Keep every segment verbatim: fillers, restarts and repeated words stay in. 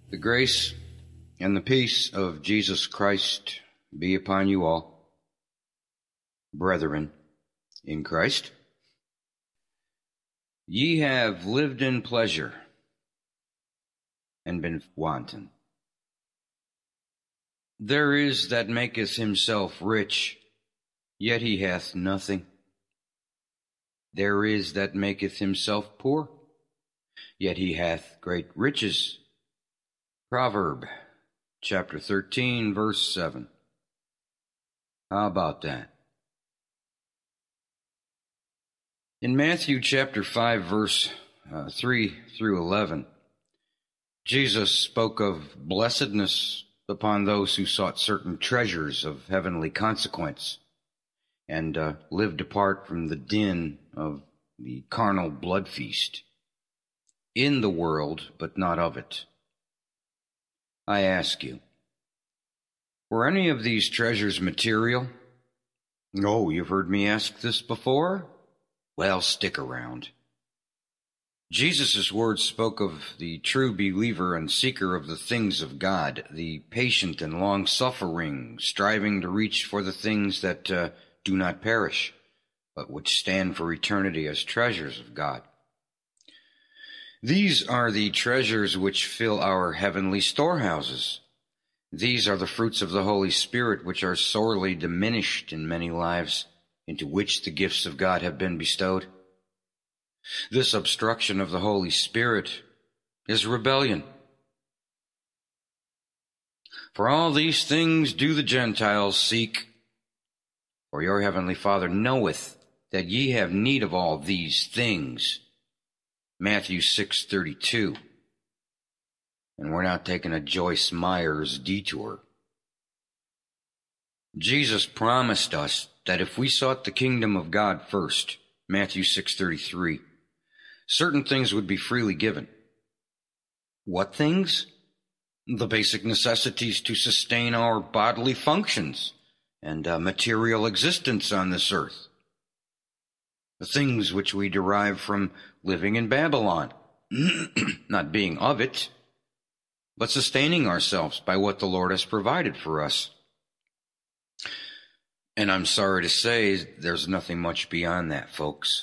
The grace and the peace of Jesus Christ be upon you all, brethren in Christ. Ye have lived in pleasure and been wanton. There is that maketh himself rich, yet he hath nothing. There is that maketh himself poor, yet he hath great riches. Proverb chapter thirteen, verse seven. How about that? In Matthew chapter five, verse uh, three through eleven, Jesus spoke of blessedness upon those who sought certain treasures of heavenly consequence and uh, lived apart from the din of the carnal blood feast, in the world, but not of it. I ask you, were any of these treasures material? Oh, you've heard me ask this before? Well, stick around. Jesus' words spoke of the true believer and seeker of the things of God, the patient and long-suffering, striving to reach for the things that uh, do not perish, but which stand for eternity as treasures of God. These are the treasures which fill our heavenly storehouses. These are the fruits of the Holy Spirit, which are sorely diminished in many lives, into which the gifts of God have been bestowed. This obstruction of the Holy Spirit is rebellion. For all these things do the Gentiles seek, for your heavenly Father knoweth that ye have need of all these things. Matthew six thirty-two. And we're not taking a Joyce Myers detour. Jesus promised us that if we sought the kingdom of God first, Matthew six thirty-three, certain things would be freely given. What things? The basic necessities to sustain our bodily functions and uh, material existence on this earth. The things which we derive from living in Babylon, not being of it, but sustaining ourselves by what the Lord has provided for us. And I'm sorry to say, there's nothing much beyond that, folks.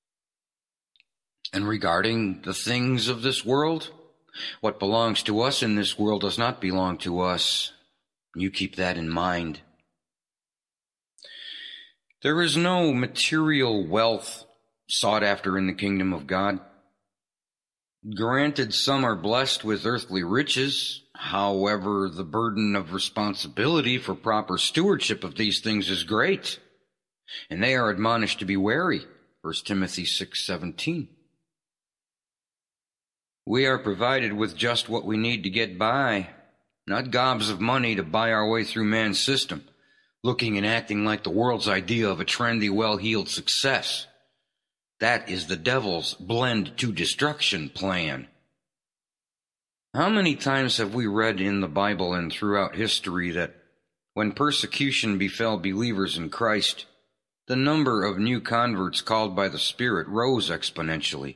And regarding the things of this world, what belongs to us in this world does not belong to us. You keep that in mind. There is no material wealth sought after in the kingdom of God. Granted, some are blessed with earthly riches. However, the burden of responsibility for proper stewardship of these things is great, and they are admonished to be wary. First Timothy six seventeen. We are provided with just what we need to get by, not gobs of money to buy our way through man's system, looking and acting like the world's idea of a trendy, well-heeled success. That is the devil's blend to destruction plan. How many times have we read in the Bible and throughout history that when persecution befell believers in Christ, the number of new converts called by the Spirit rose exponentially?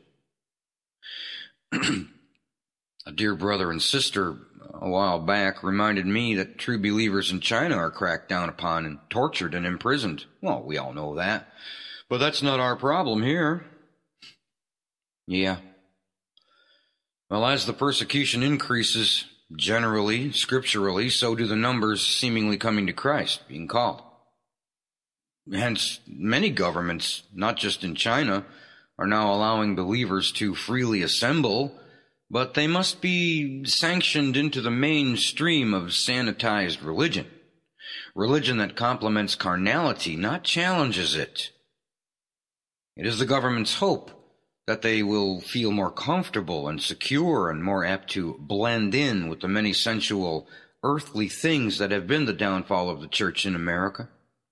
A dear brother and sister a while back reminded me that true believers in China are cracked down upon and tortured and imprisoned. Well, we all know that. But that's not our problem here. Yeah. Well, as the persecution increases, generally, scripturally, so do the numbers seemingly coming to Christ, being called. Hence, many governments, not just in China, are now allowing believers to freely assemble, but they must be sanctioned into the mainstream of sanitized religion. Religion that complements carnality, not challenges it. It is the government's hope that they will feel more comfortable and secure and more apt to blend in with the many sensual, earthly things that have been the downfall of the church in America.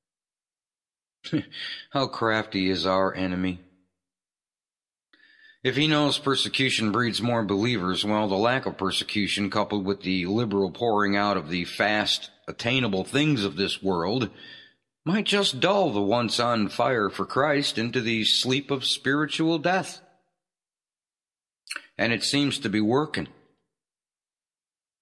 How crafty is our enemy. If he knows persecution breeds more believers, well, the lack of persecution, coupled with the liberal pouring out of the fast, attainable things of this world, might just dull the once on fire for Christ into the sleep of spiritual death. And it seems to be working.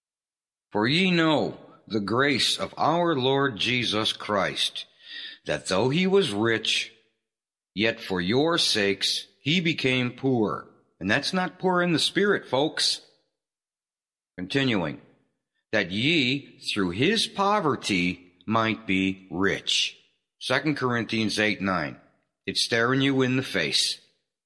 For ye know the grace of our Lord Jesus Christ, that though he was rich, yet for your sakes he became poor. And that's not poor in the spirit, folks. Continuing, that ye through his poverty might be rich. Second Corinthians eight nine. It's staring you in the face.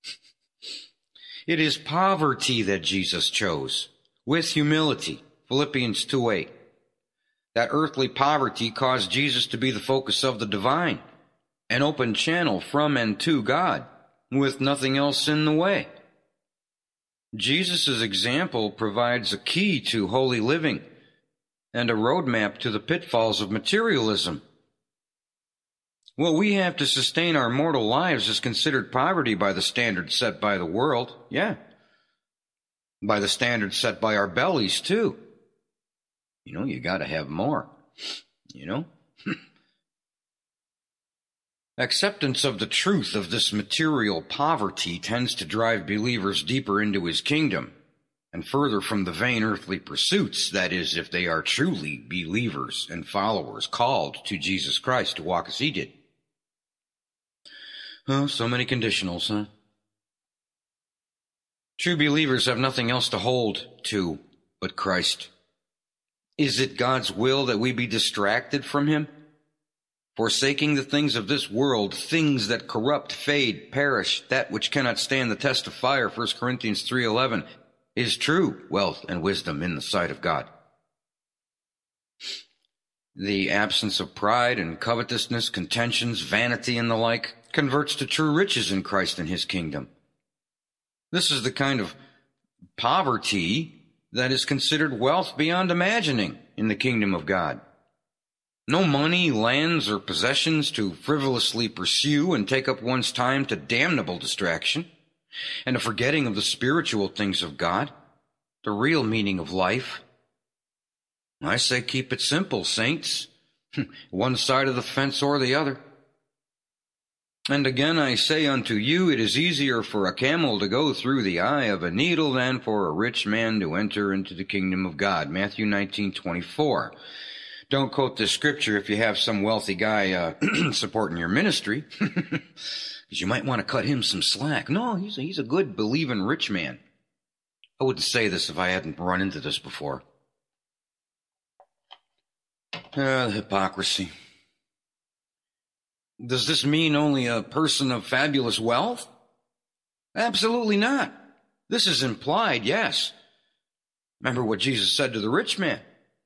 It is poverty that Jesus chose, with humility. Philippians two eight. That earthly poverty caused Jesus to be the focus of the divine, an open channel from and to God, with nothing else in the way. Jesus' example provides a key to holy living and a roadmap to the pitfalls of materialism. What we have to sustain our mortal lives is considered poverty by the standards set by the world, yeah. By the standards set by our bellies, too. You know, you got to have more, you know. Acceptance of the truth of this material poverty tends to drive believers deeper into his kingdom and further from the vain earthly pursuits, that is, if they are truly believers and followers called to Jesus Christ to walk as he did. Oh, so many conditionals, huh? True believers have nothing else to hold to but Christ. Is it God's will that we be distracted from him? Forsaking the things of this world, things that corrupt, fade, perish, that which cannot stand the test of fire, First Corinthians three eleven, is true wealth and wisdom in the sight of God. The absence of pride and covetousness, contentions, vanity, and the like converts to true riches in Christ and his kingdom. This is the kind of poverty that is considered wealth beyond imagining in the kingdom of God. No money, lands, or possessions to frivolously pursue and take up one's time to damnable distraction, and a forgetting of the spiritual things of God, the real meaning of life. I say keep it simple, saints. One side of the fence or the other. And again I say unto you, it is easier for a camel to go through the eye of a needle than for a rich man to enter into the kingdom of God. Matthew nineteen twenty-four. Don't quote this scripture if you have some wealthy guy uh, supporting your ministry, because you might want to cut him some slack. No, he's a, he's a good, believing rich man. I wouldn't say this if I hadn't run into this before. Uh, the hypocrisy. Does this mean only a person of fabulous wealth? Absolutely not. This is implied, yes. Remember what Jesus said to the rich man.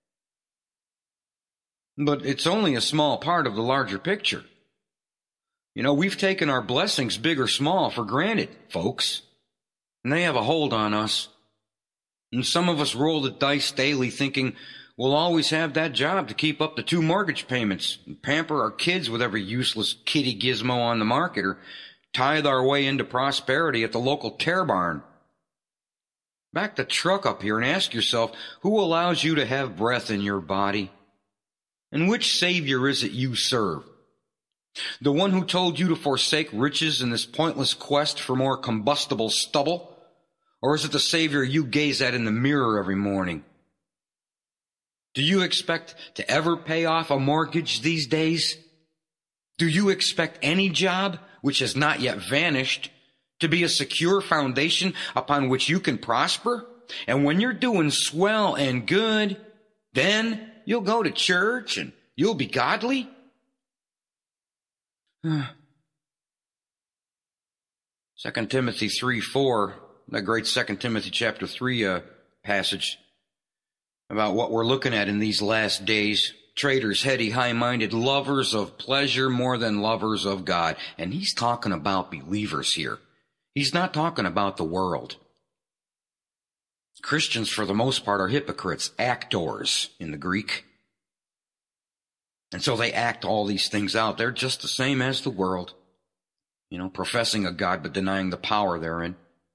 But it's only a small part of the larger picture. You know, we've taken our blessings, big or small, for granted, folks. And they have a hold on us. And some of us roll the dice daily thinking we'll always have that job to keep up the two mortgage payments and pamper our kids with every useless kitty gizmo on the market or tithe our way into prosperity at the local tear barn. Back the truck up here and ask yourself, who allows you to have breath in your body? And which Savior is it you serve? The one who told you to forsake riches in this pointless quest for more combustible stubble? Or is it the Savior you gaze at in the mirror every morning? Do you expect to ever pay off a mortgage these days? Do you expect any job, which has not yet vanished, to be a secure foundation upon which you can prosper? And when you're doing swell and good, then you'll go to church and you'll be godly? Second Timothy three four, that great Second Timothy chapter three uh, passage about what we're looking at in these last days. Traitors, heady, high-minded, lovers of pleasure more than lovers of God. And he's talking about believers here. He's not talking about the world. Christians, for the most part, are hypocrites, actors in the Greek. And so they act all these things out. They're just the same as the world. You know, professing a God but denying the power therein.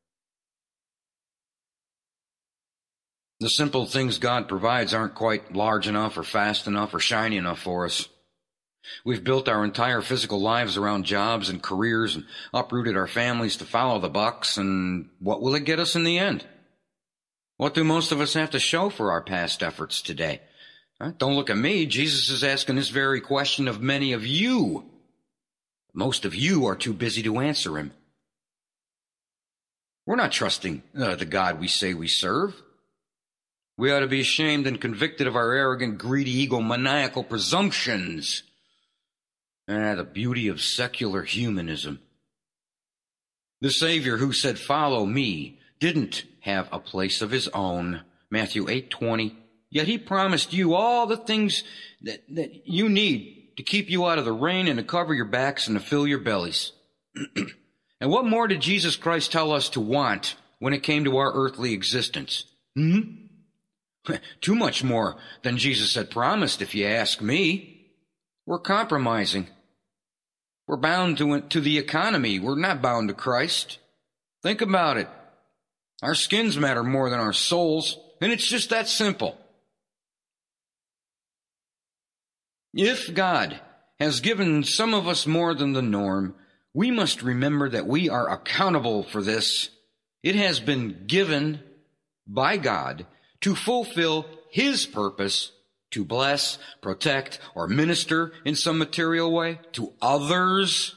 The simple things God provides aren't quite large enough or fast enough or shiny enough for us. We've built our entire physical lives around jobs and careers and uprooted our families to follow the bucks, and what will it get us in the end? What do most of us have to show for our past efforts today? Huh? Don't look at me. Jesus is asking this very question of many of you. Most of you are too busy to answer him. We're not trusting uh, the God we say we serve. We ought to be ashamed and convicted of our arrogant, greedy, egomaniacal presumptions. Ah, the beauty of secular humanism. The Savior who said, "Follow me," didn't have a place of his own. Matthew eight twenty. Yet he promised you all the things that, that you need to keep you out of the rain and to cover your backs and to fill your bellies. And what more did Jesus Christ tell us to want when it came to our earthly existence? Hmm? Too much more than Jesus had promised, if you ask me. We're compromising. We're bound to, to the economy. We're not bound to Christ. Think about it. Our skins matter more than our souls, and it's just that simple. If God has given some of us more than the norm, we must remember that we are accountable for this. It has been given by God to fulfill his purpose to bless, protect, or minister in some material way to others.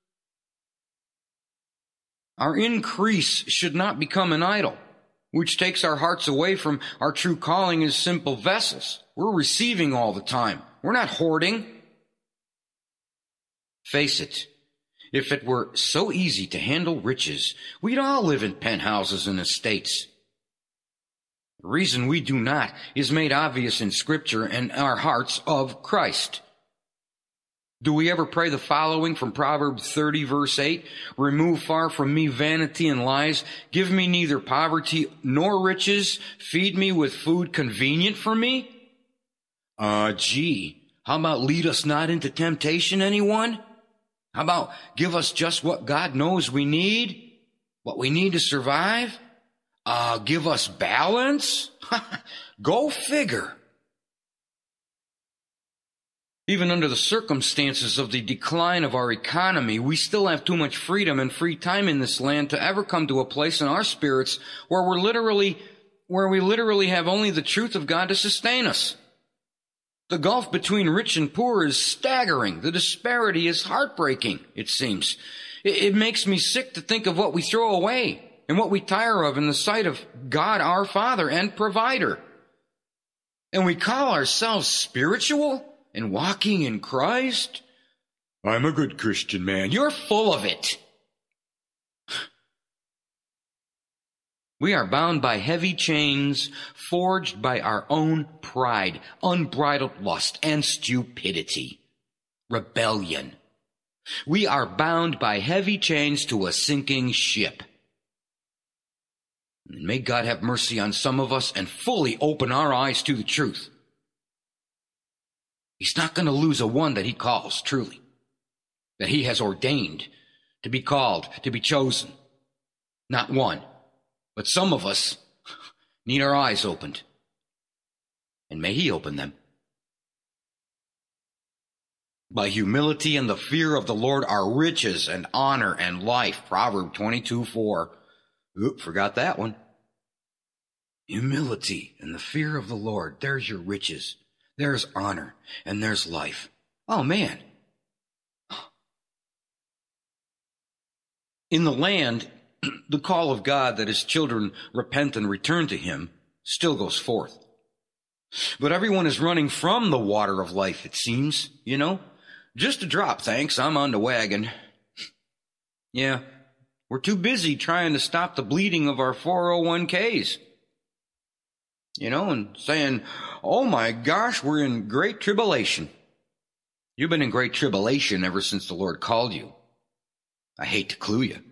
Our increase should not become an idol, which takes our hearts away from our true calling as simple vessels. We're receiving all the time. We're not hoarding. Face it, if it were so easy to handle riches, we'd all live in penthouses and estates. The reason we do not is made obvious in Scripture and our hearts of Christ. Do we ever pray the following from Proverbs thirty, verse eight? Remove far from me vanity and lies. Give me neither poverty nor riches. Feed me with food convenient for me. Uh, gee, how about lead us not into temptation, anyone? How about give us just what God knows we need? What we need to survive? Uh, give us balance? Go figure. Even under the circumstances of the decline of our economy, we still have too much freedom and free time in this land to ever come to a place in our spirits where we're literally, where we literally have only the truth of God to sustain us. The gulf between rich and poor is staggering. The disparity is heartbreaking, it seems. It, it makes me sick to think of what we throw away and what we tire of in the sight of God our Father and Provider. And we call ourselves spiritual and walking in Christ? I'm a good Christian man. You're full of it. We are bound by heavy chains forged by our own pride, unbridled lust, and stupidity. Rebellion. We are bound by heavy chains to a sinking ship. And may God have mercy on some of us and fully open our eyes to the truth. He's not going to lose a one that he calls, truly, that he has ordained to be called, to be chosen. Not one. But some of us need our eyes opened. And may he open them. By humility and the fear of the Lord are riches and honor and life. Proverbs twenty-two four. Oop, forgot that one. Humility and the fear of the Lord. There's your riches. There's honor. And there's life. Oh, man. In the land, the call of God that his children repent and return to him still goes forth. But everyone is running from the water of life, it seems, you know. Just a drop, thanks. I'm on the wagon. Yeah, we're too busy trying to stop the bleeding of our four oh one k's. You know, and saying, oh my gosh, we're in great tribulation. You've been in great tribulation ever since the Lord called you. I hate to clue you.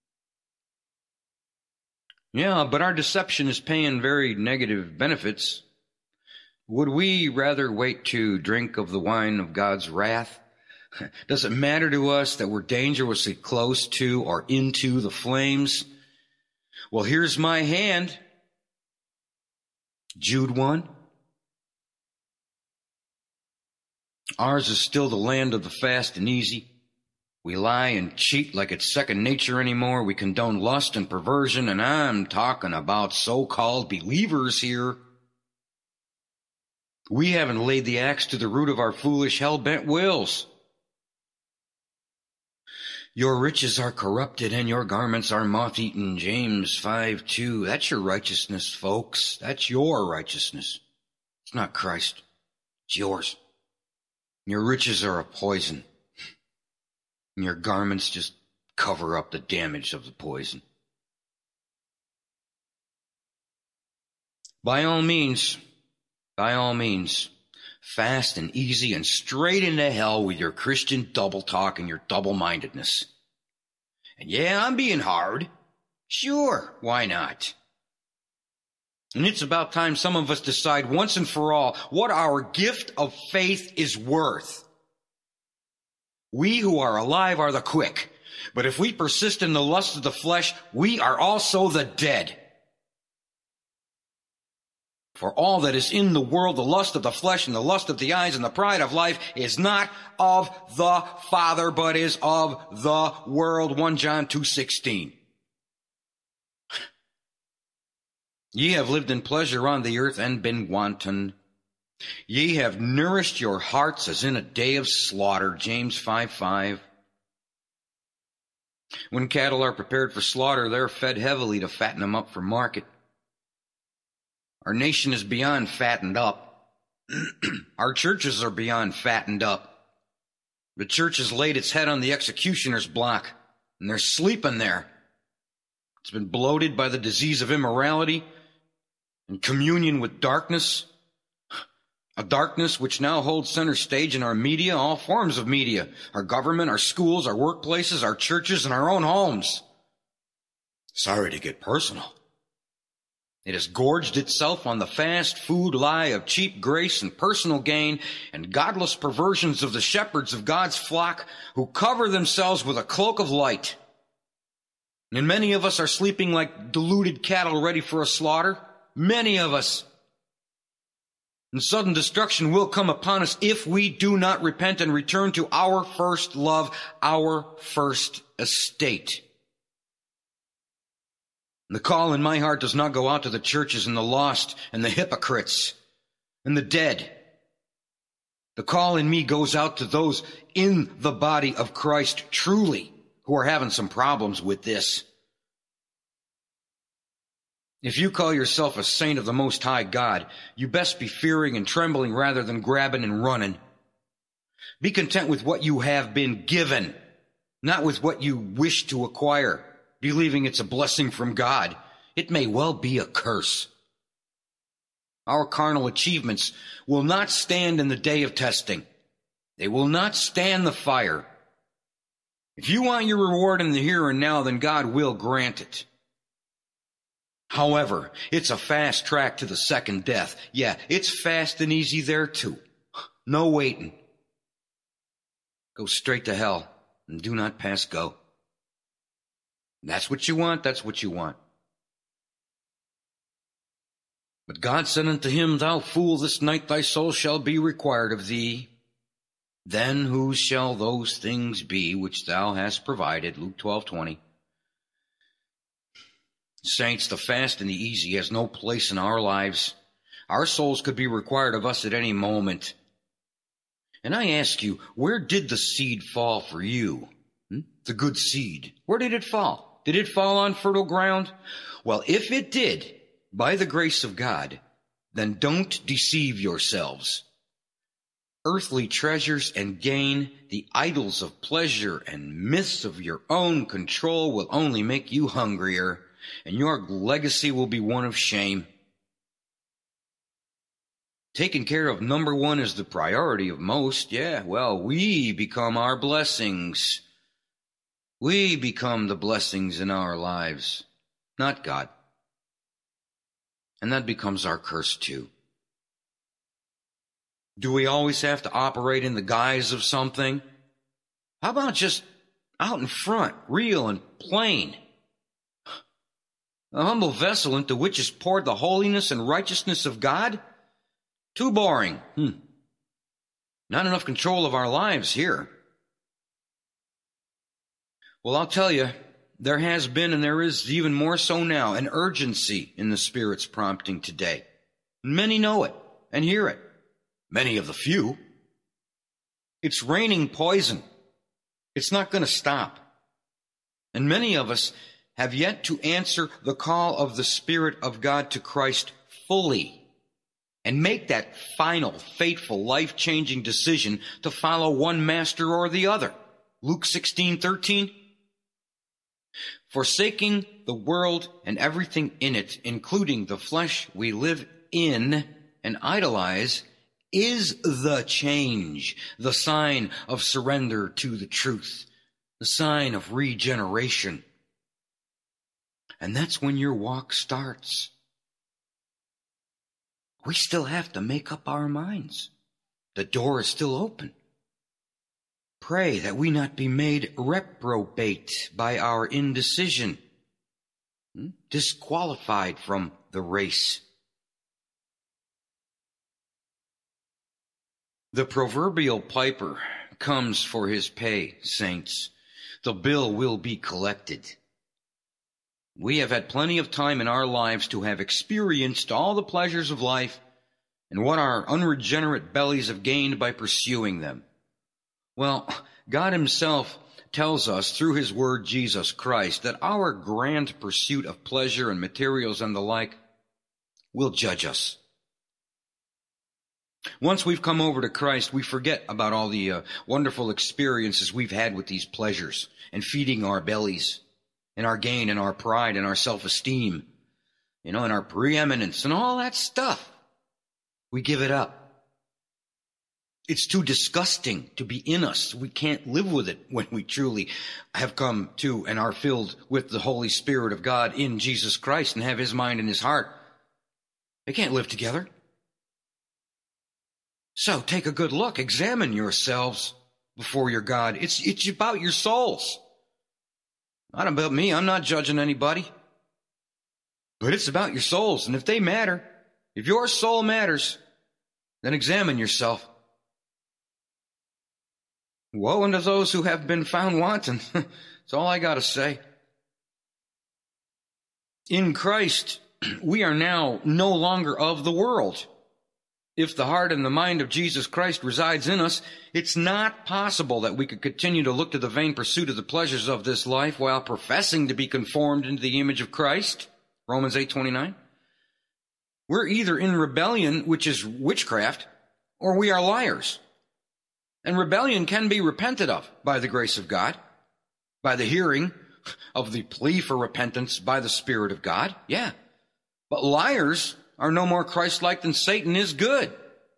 Yeah, but our deception is paying very negative benefits. Would we rather wait to drink of the wine of God's wrath? Does it matter to us that we're dangerously close to or into the flames? Well, here's my hand. Jude one. Ours is still the land of the fast and easy. We lie and cheat like it's second nature anymore. We condone lust and perversion, and I'm talking about so-called believers here. We haven't laid the axe to the root of our foolish, hell-bent wills. Your riches are corrupted and your garments are moth-eaten. James five two. That's your righteousness, folks. That's your righteousness. It's not Christ. It's yours. Your riches are a poison. And your garments just cover up the damage of the poison. By all means, by all means, fast and easy and straight into hell with your Christian double talk and your double-mindedness. And yeah, I'm being hard. Sure, why not? And it's about time some of us decide once and for all what our gift of faith is worth. We who are alive are the quick, but if we persist in the lust of the flesh, we are also the dead. For all that is in the world, the lust of the flesh and the lust of the eyes and the pride of life is not of the Father, but is of the world. First John two sixteen. Ye have lived in pleasure on the earth and been wanton. Ye have nourished your hearts as in a day of slaughter. James five five. When cattle are prepared for slaughter, they're fed heavily to fatten them up for market. Our nation is beyond fattened up. Our churches are beyond fattened up. The church has laid its head on the executioner's block, and they're sleeping there. It's been bloated by the disease of immorality and communion with darkness. A darkness which now holds center stage in our media, all forms of media, our government, our schools, our workplaces, our churches, and our own homes. Sorry to get personal. It has gorged itself on the fast food lie of cheap grace and personal gain and godless perversions of the shepherds of God's flock who cover themselves with a cloak of light. And many of us are sleeping like deluded cattle ready for a slaughter. Many of us. And sudden destruction will come upon us if we do not repent and return to our first love, our first estate. The call in my heart does not go out to the churches and the lost and the hypocrites and the dead. The call in me goes out to those in the body of Christ truly who are having some problems with this. If you call yourself a saint of the Most High God, you best be fearing and trembling rather than grabbing and running. Be content with what you have been given, not with what you wish to acquire, believing it's a blessing from God. It may well be a curse. Our carnal achievements will not stand in the day of testing. They will not stand the fire. If you want your reward in the here and now, then God will grant it. However, it's a fast track to the second death. Yeah, it's fast and easy there too. No waiting. Go straight to hell and do not pass go. That's what you want, that's what you want. But God said unto him, Thou fool, this night thy soul shall be required of thee. Then whose shall those things be which thou hast provided? Luke twelve twenty. Saints, the fast and the easy has no place in our lives. Our souls could be required of us at any moment. And I ask you, where did the seed fall for you? Hmm? The good seed. Where did it fall? Did it fall on fertile ground? Well, if it did, by the grace of God, then don't deceive yourselves. Earthly treasures and gain, the idols of pleasure and myths of your own control will only make you hungrier, and your legacy will be one of shame. Taking care of number one is the priority of most. Yeah, well, we become our blessings. We become the blessings in our lives, not God. And that becomes our curse too. Do we always have to operate in the guise of something? How about just out in front, real and plain? A humble vessel into which is poured the holiness and righteousness of God? Too boring. Hmm. Not enough control of our lives here. Well, I'll tell you, there has been, and there is even more so now, an urgency in the Spirit's prompting today. Many know it and hear it. Many of the few. It's raining poison. It's not going to stop. And many of us have yet to answer the call of the Spirit of God to Christ fully and make that final, fateful, life-changing decision to follow one master or the other. Luke sixteen thirteen. Forsaking the world and everything in it, including the flesh we live in and idolize, is the change, the sign of surrender to the truth, the sign of regeneration. And that's when your walk starts. We still have to make up our minds. The door is still open. Pray that we not be made reprobate by our indecision, disqualified from the race. The proverbial piper comes for his pay, saints. The bill will be collected. We have had plenty of time in our lives to have experienced all the pleasures of life and what our unregenerate bellies have gained by pursuing them. Well, God himself tells us through his word, Jesus Christ, that our grand pursuit of pleasure and materials and the like will judge us. Once we've come over to Christ, we forget about all the uh, wonderful experiences we've had with these pleasures and feeding our bellies and our gain and our pride and our self-esteem, you know, and our preeminence and all that stuff. We give it up. It's too disgusting to be in us. We can't live with it when we truly have come to and are filled with the Holy Spirit of God in Jesus Christ and have his mind and his heart. They can't live together. So take a good look. Examine yourselves before your God. It's, it's about your souls. Not about me. I'm not judging anybody. But it's about your souls. And if they matter, if your soul matters, then examine yourself. Woe unto those who have been found wanting. That's all I got to say. In Christ, we are now no longer of the world. If the heart and the mind of Jesus Christ resides in us, it's not possible that we could continue to look to the vain pursuit of the pleasures of this life while professing to be conformed into the image of Christ. Romans eight twenty-nine. We're either in rebellion, which is witchcraft, or we are liars. And rebellion can be repented of by the grace of God, by the hearing of the plea for repentance by the Spirit of God. Yeah. But liars are no more Christ-like than Satan is good.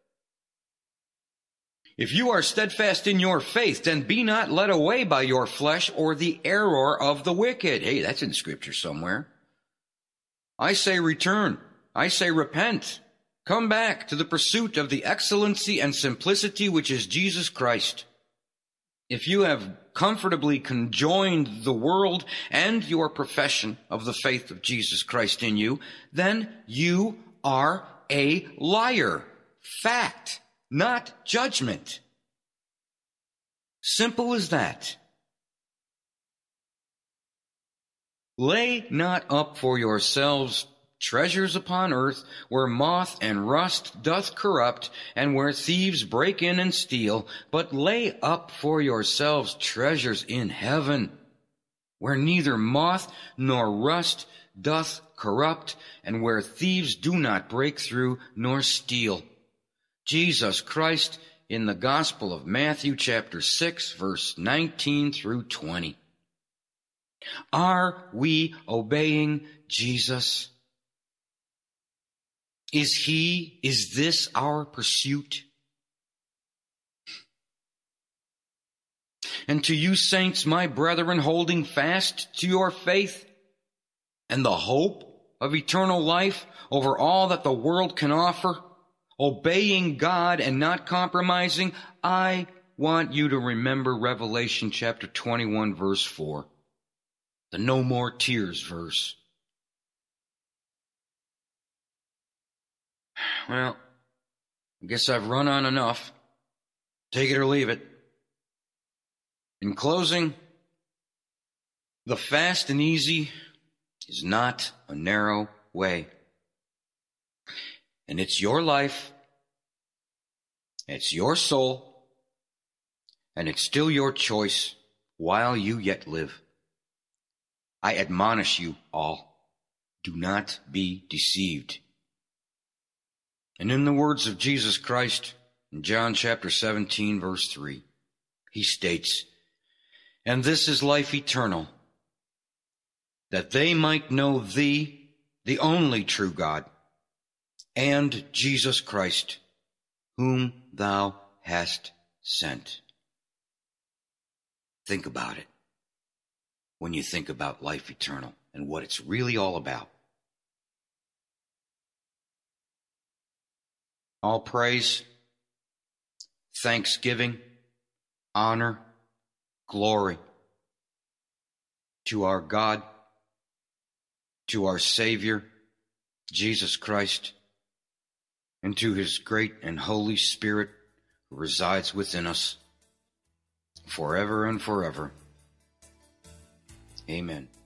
If you are steadfast in your faith, then be not led away by your flesh or the error of the wicked. Hey, that's in Scripture somewhere. I say return. I say repent. Come back to the pursuit of the excellency and simplicity which is Jesus Christ. If you have comfortably conjoined the world and your profession of the faith of Jesus Christ in you, then you are a liar. Fact, not judgment. Simple as that. Lay not up for yourselves treasures upon earth, where moth and rust doth corrupt, and where thieves break in and steal, but lay up for yourselves treasures in heaven, where neither moth nor rust doth corrupt, and where thieves do not break through nor steal. Jesus Christ in the Gospel of Matthew chapter six, verse nineteen through twenty. Are we obeying Jesus? Is he, is this our pursuit? And to you saints, my brethren, holding fast to your faith and the hope of eternal life over all that the world can offer, obeying God and not compromising, I want you to remember Revelation chapter twenty-one, verse four, the no more tears verse. Well, I guess I've run on enough. Take it or leave it. In closing, The fast and easy is not a narrow way. And it's your life, it's your soul, and it's still your choice while you yet live. I admonish you all, do not be deceived. And in the words of Jesus Christ, in John chapter seventeen, verse three, he states, "And this is life eternal, that they might know thee, the only true God, and Jesus Christ, whom thou hast sent." Think about it when you think about life eternal and what it's really all about. All praise, thanksgiving, honor, glory to our God, to our Savior, Jesus Christ, and to his great and Holy Spirit who resides within us forever and forever. Amen.